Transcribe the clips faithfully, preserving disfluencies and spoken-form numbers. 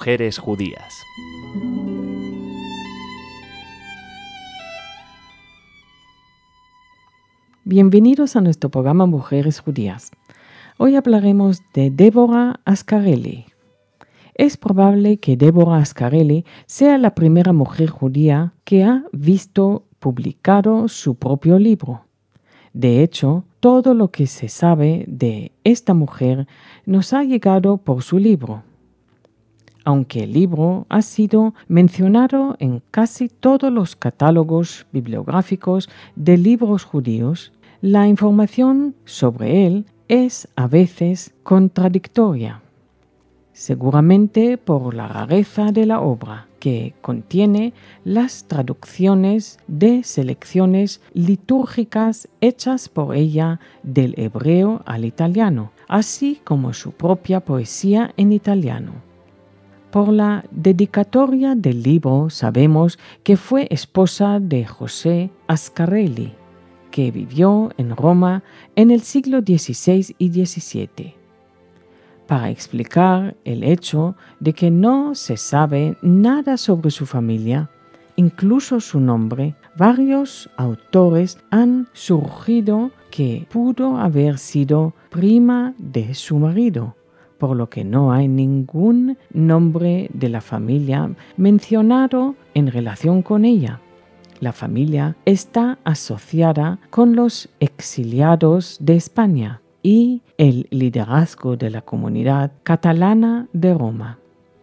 Mujeres Judías. Bienvenidos a nuestro programa Mujeres Judías. Hoy hablaremos de Débora Ascarelli. Es probable que Débora Ascarelli sea la primera mujer judía que ha visto publicado su propio libro. De hecho, todo lo que se sabe de esta mujer nos ha llegado por su libro. Aunque el libro ha sido mencionado en casi todos los catálogos bibliográficos de libros judíos, la información sobre él es a veces contradictoria. Seguramente por la rareza de la obra, que contiene las traducciones de selecciones litúrgicas hechas por ella del hebreo al italiano, así como su propia poesía en italiano. Por la dedicatoria del libro sabemos que fue esposa de José Ascarelli, que vivió en Roma en el siglo dieciséis y diecisiete. Para explicar el hecho de que no se sabe nada sobre su familia, incluso su nombre, varios autores han sugerido que pudo haber sido prima de su marido, por lo que no hay ningún nombre de la familia mencionado en relación con ella. La familia está asociada con los exiliados de España y el liderazgo de la comunidad catalana de Roma.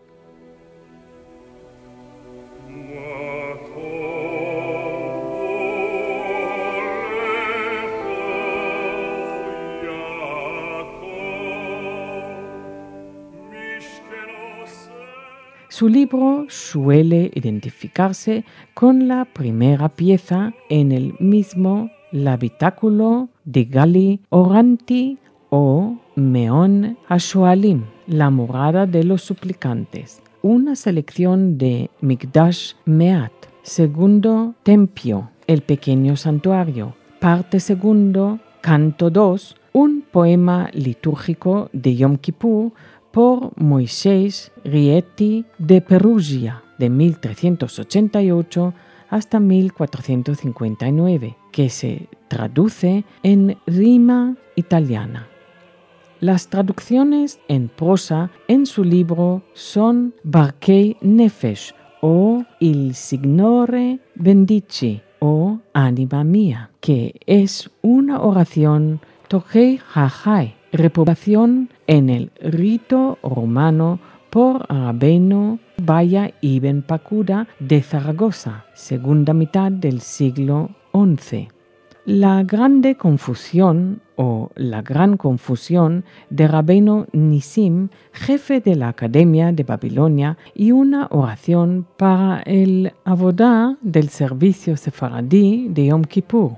Su libro suele identificarse con la primera pieza en el mismo l'Habitáculo de Gali Oranti o Meón Hashoalim, la morada de los suplicantes, una selección de Mikdash Meat, segundo tempio, el pequeño santuario, parte segundo, canto dos, un poema litúrgico de Yom Kippur por Moisés Rieti de Perugia, de mil trescientos ochenta y ocho hasta mil cuatrocientos cincuenta y nueve, que se traduce en rima italiana. Las traducciones en prosa en su libro son Barkei Nefesh o Il Signore bendici o Anima mía, que es una oración Tochei Hachai, repoblación en el rito romano por Rabbeinu Baya ibn Pacuda de Zaragoza, segunda mitad del siglo once. La grande confusión o la gran confusión de Rabbeinu Nisim, jefe de la Academia de Babilonia, y una oración para el Avodá del servicio sefaradí de Yom Kippur.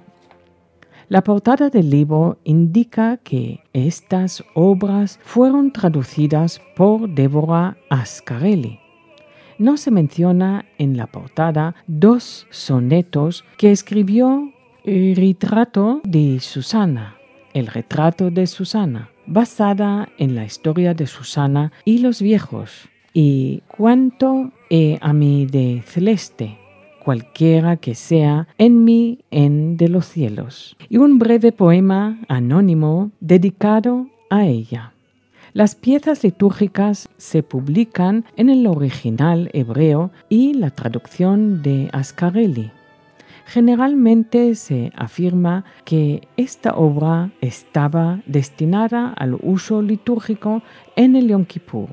La portada del libro indica que estas obras fueron traducidas por Débora Ascarelli. No se menciona en la portada dos sonetos que escribió el retrato de Susana, el retrato de Susana, basada en la historia de Susana y los viejos, y Cuánto he a mí de celeste, cualquiera que sea en mí en de los cielos, y un breve poema anónimo dedicado a ella. Las piezas litúrgicas se publican en el original hebreo y la traducción de Ascarelli. Generalmente se afirma que esta obra estaba destinada al uso litúrgico en el Yom Kippur.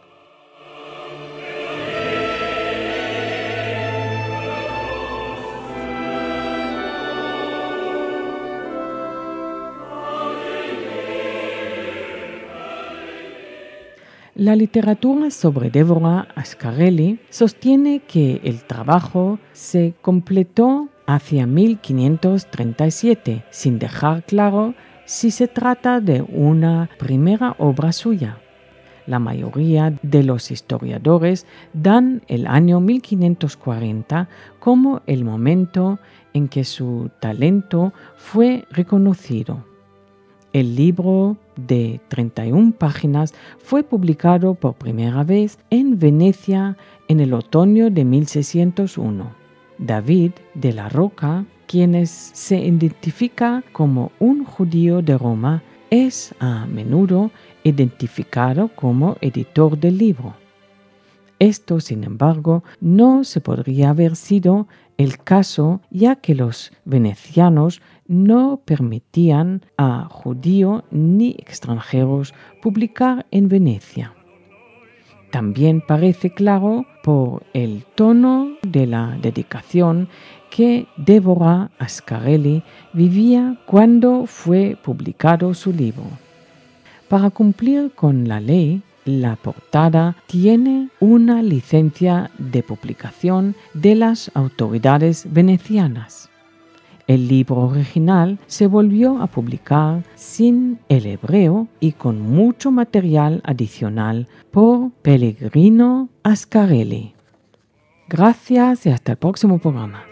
La literatura sobre Débora Ascarelli sostiene que el trabajo se completó hacia mil quinientos treinta y siete, sin dejar claro si se trata de una primera obra suya. La mayoría de los historiadores dan el año mil quinientos cuarenta como el momento en que su talento fue reconocido. El libro de treinta y una páginas fue publicado por primera vez en Venecia en el otoño de mil seiscientos uno. David de la Roca, quien se identifica como un judío de Roma, es a menudo identificado como editor del libro. Esto, sin embargo, no se podría haber sido el caso, ya que los venecianos no permitían a judíos ni extranjeros publicar en Venecia. También parece claro por el tono de la dedicación que Deborah Ascarelli vivía cuando fue publicado su libro. Para cumplir con la ley, la portada tiene una licencia de publicación de las autoridades venecianas. El libro original se volvió a publicar sin el hebreo y con mucho material adicional por Pellegrino Ascarelli. Gracias y hasta el próximo programa.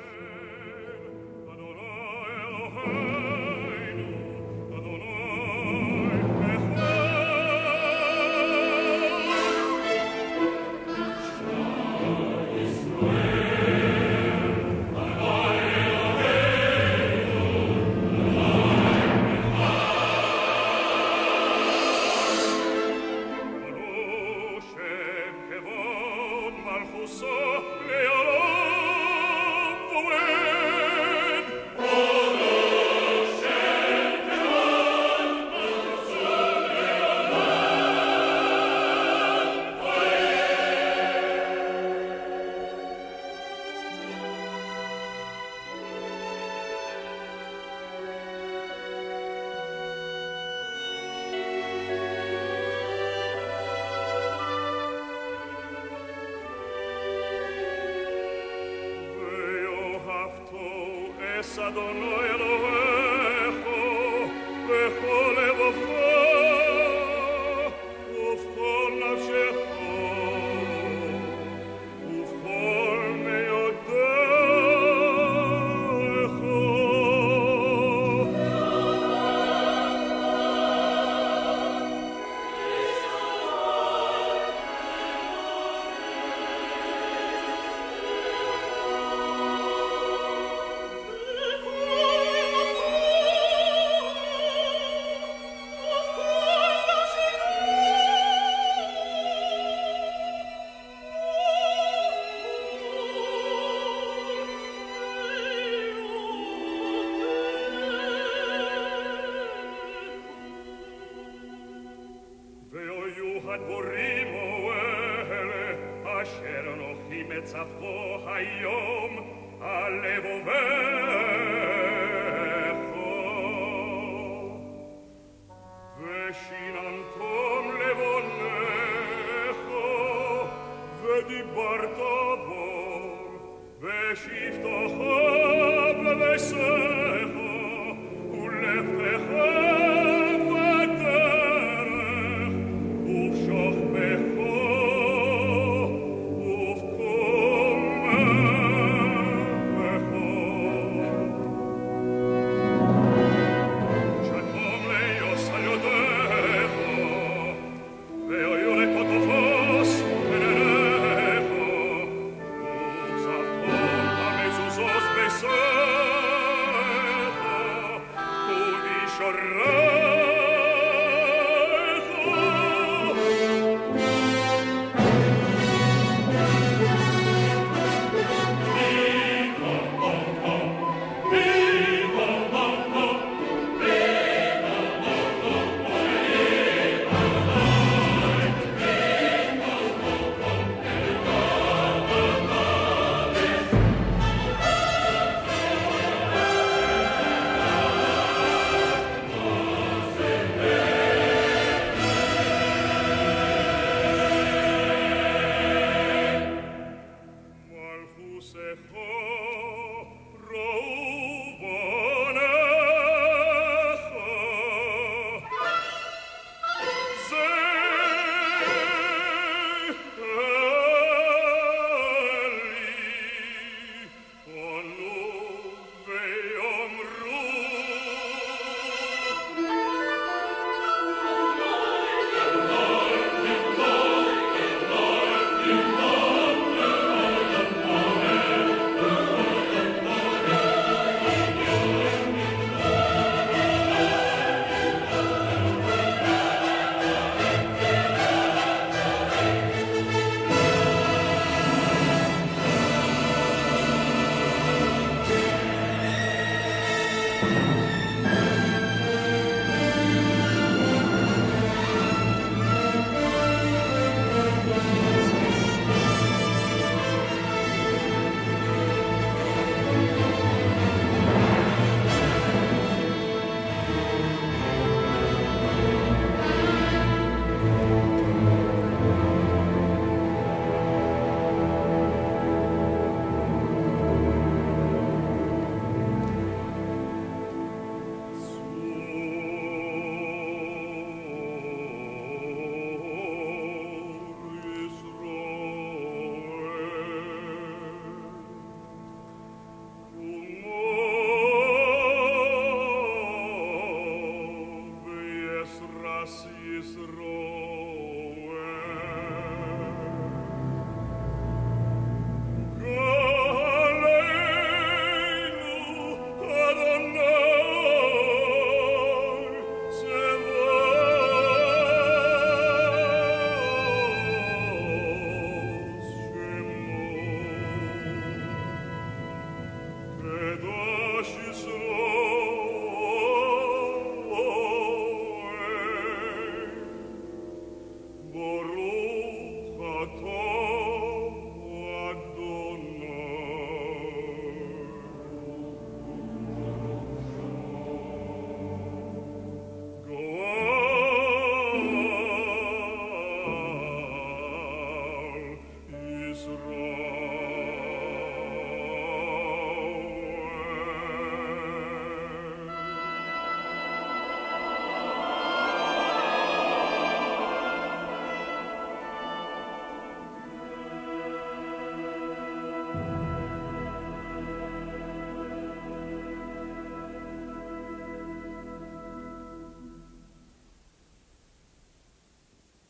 Adonai Elohecho, bechol levocho, uvchol nafshecho, uvchol meyodecho. Borimo ele, asher anochi metzavcho hayom alevovecho, veshinantom levonecho, vedibarta bom, veshiftocho